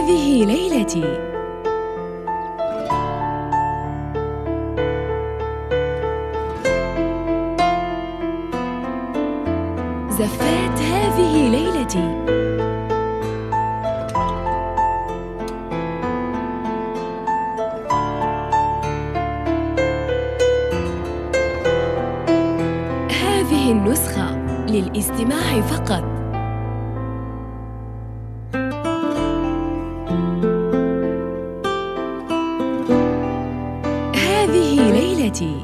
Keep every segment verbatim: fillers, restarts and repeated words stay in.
هذه ليلتي. زفات هذه ليلتي. هذه النسخة للاستماع فقط. هذه ليلتي.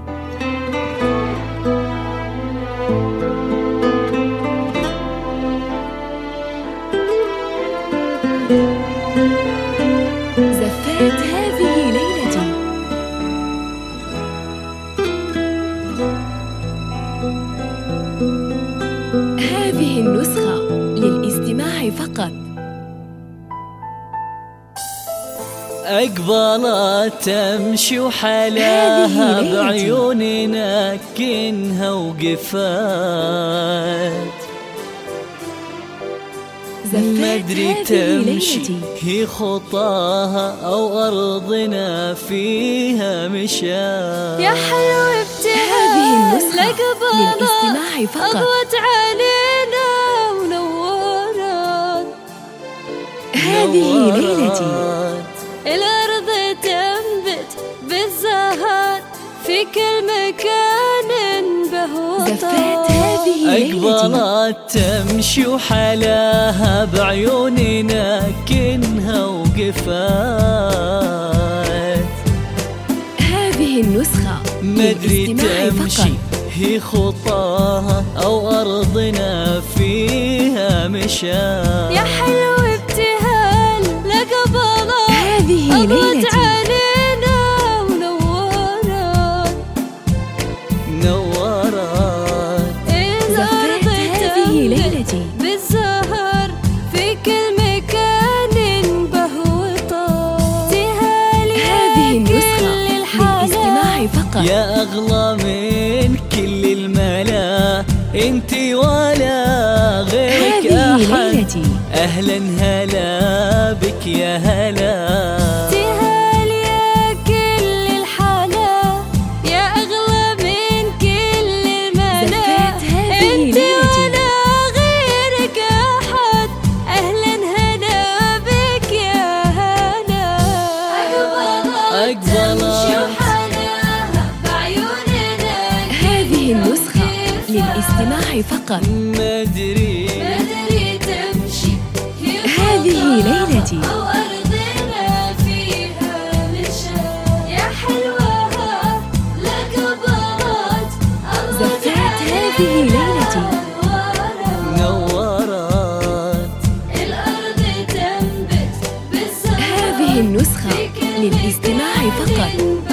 زفات هذه ليلتي. هذه النسخة للاستماع فقط. أقبلت تمشي وحلاها بعيوني نكنها وقفات مدري تمشي هي خطاها أو أرضنا فيها مشات. يا حلو ابتهال لقبلها أضوت علينا ونورت. هذه ليلتي. الأرض تنبت بالزهر في كل مكان بهوطة. زفات هذه ليلتي. أقبلت تمشي وحلاها بعيوني نكنها وقفات هذه النسخة مدري تمشي هي خطاها أو أرضنا فيها مشات. يا حلو ابتهال لقبلها هذه ليلتي. علينا ونورت نورت. زفات هذه ليلتي. بالزهر في كل مكان بهوطة. هذه النسخة للاستماع فقط. يا أغلى من كل الملا انتي ولا غيرك أحد. أهلا هلا بك يا هلا. تهال يا كل الحلا يا أغلى من كل الملا. انتي ولا غيرك أحد. أهلا هلا بك يا هلا. أقبلت هذه النسخة للاستماع فقط. مدري مدري تمشي هذه ليلتي. أو أرضنا فيها مشات. يا حلوها لقبلت زفات هذه ليلتي. نورت. الأرض تنبت بالزهر. هذه النسخة للاستماع فقط.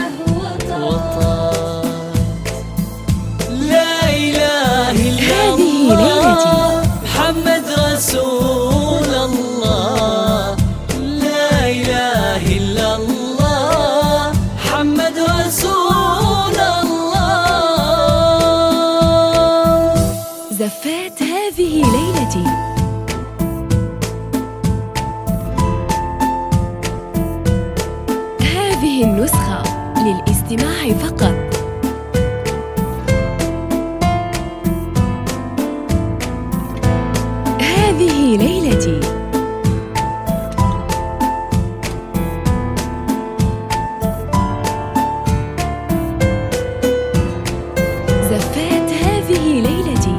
لا إله إلا الله محمد رسول الله. لا إله إلا الله محمد رسول الله. زفات هذه ليلتي. هذه النسخة للاستماع فقط. هذه ليلتي. زفات هذه ليلتي.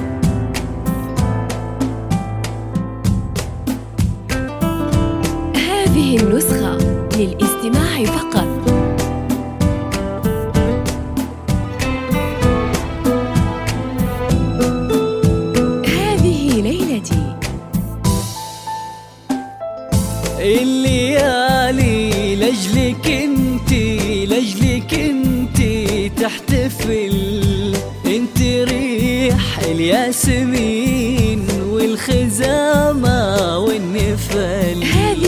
هذه النسخة للاستماع فقط. هذه ليلتي. الليالي لجلك انتي لجلك انتي تحتفل. انتي ريح الياسمين والخزامة والنفل.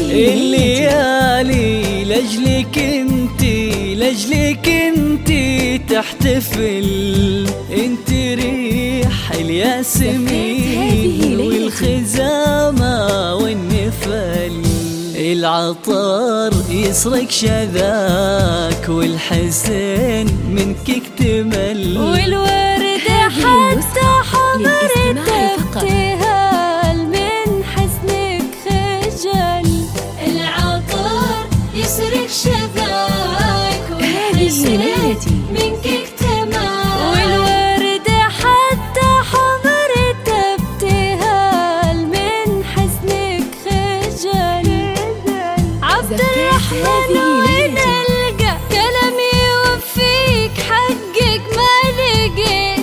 الليالي لجلك انتي لجلك انتي تحتفل. انتي ريح الياسمين والخزامة والنفل. العطر يسرق شذاك والحسن منك اكتمل، والوردة حتى حمرت تبتهال من حزنك خجل. العطر يسرق شذاك والحسن منك اكتمل، والوردة حتى حمرت تبتهال من حزنك خجل. عبد الرحمن وين القى كلام يوفيك حقك ما لقيت،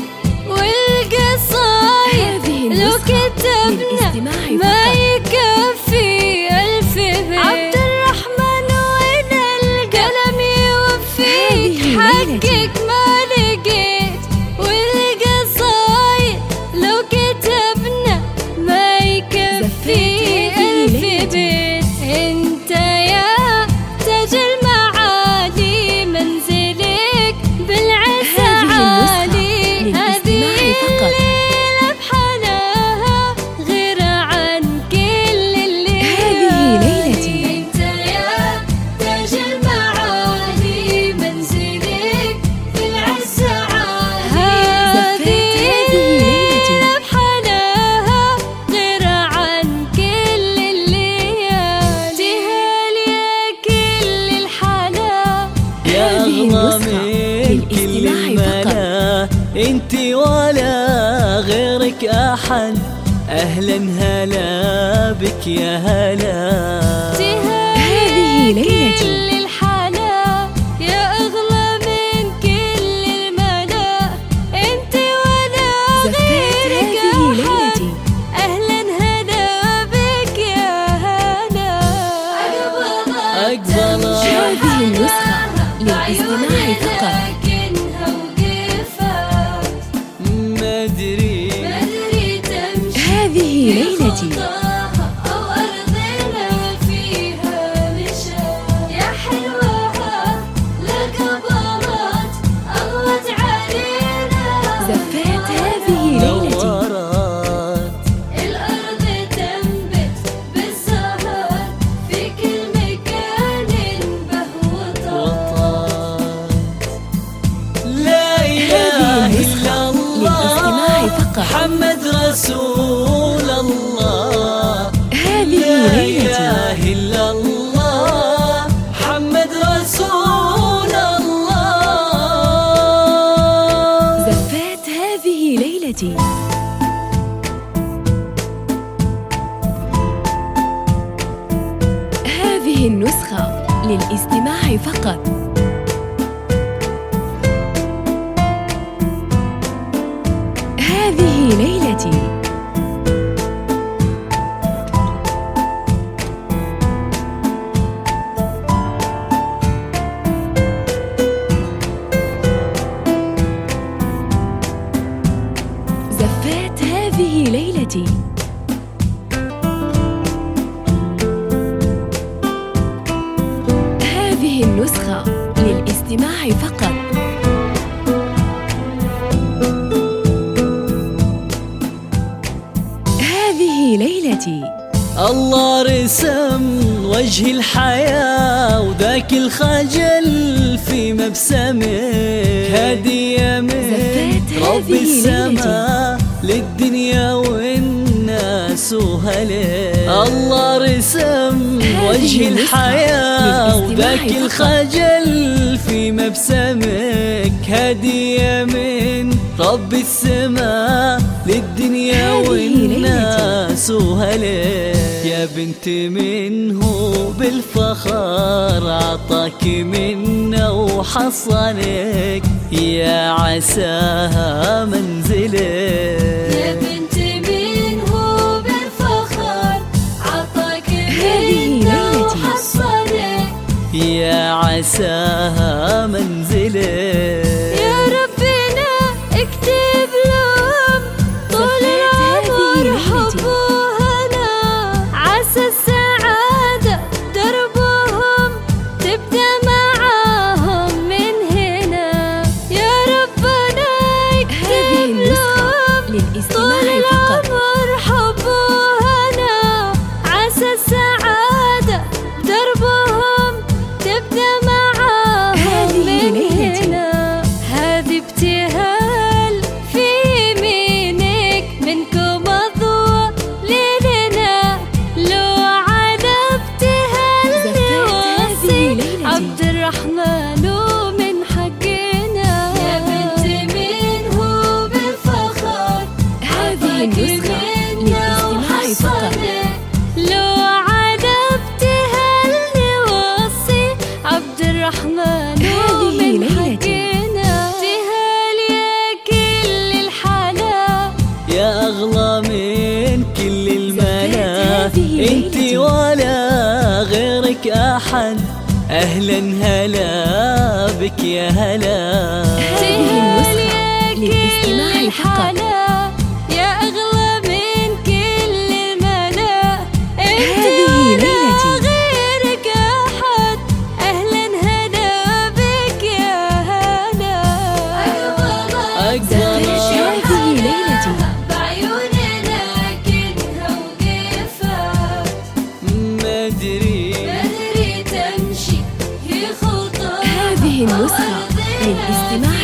والقصايد لو كتبنا ما يكفي ألف بيت. عبد الرحمن وين القى كلام يوفيك حقك ما لقيت، والقصايد لو كتبنا ما يكفي ألف بيت. انت يا تاج المعالي منزلك بالعز عالي، هذه الليلة بحلاها غير عن كل الليالي. انت يا تاج المعالي منزلك بالعز عالي، هذه الليلة بحلاها غير عن كل الليالي. يا أغلى من كل الملا انتي ولا غيرك أحد، أهلا هلا بك يا هلا. هذه ليلتي. يا أغلى من كل الملا انتي ولا غيرك أحد، أهلا هلا بك يا هلا. أقبل هذه النسخة للاستماع فقط. لكنها وقفت مدري مدري تمشي هذه ليلتي. أو أرضنا فيها مشى. يا حلوها لقبرت أغوت علينا، زفات هذه ليلتي. نورت الأرض تنبت بالزهر في كل مكان بهوطت. وطات. لا إله إلا الله محمد رسول الله. هذه لا ليلتي. إله إلا الله محمد رسول الله. زفات هذه ليلتي. هذه النسخة للاستماع فقط. هذه ليلتي. زفات هذه ليلتي. هذه النسخة للاستماع فقط. هذه ليلتي. الله رسم وجه الحياة وذاك الخجل في مبسمك، هدية من رب السماء للدنيا والناس وهلك. الله رسم وجه الحياة وذاك الخجل في مبسمك، هدية من رب السماء للدنيا والناس وهلك. يا بنت منه بالفخر عطاك منا وحصنك، يا عساها منزلك. يا بنت منه بالفخر عطاك منا وحصنك، يا عساها منزلك. يا ربنا اكتب لهم طول العمر حب وهنا، عسى السعادة دربهم تبدأ معاهم من هنا. يا ربنا اكتب لهم طول هذه النسخة للاستماع فقط. لو عذبت هل نوصي عبد الرحمن هذه من ليلتي. حقنا تهال يا كل الحلا يا أغلى من كل الملا، هذه انت ليلتي. ولا غيرك أحد. أهلا هلا بك يا هلا. هذه النسخة للاستماع فقط. يا أغلى من كل الملا، انت هذه ولا ليلتي. غيرك أحد. أهلا هلا بك يا هلا. أقدر هذه ليلتي. بعيوننا كنها وقفة، ما أدري مدري تمشي هي خطى. هذه النسخة للاستماع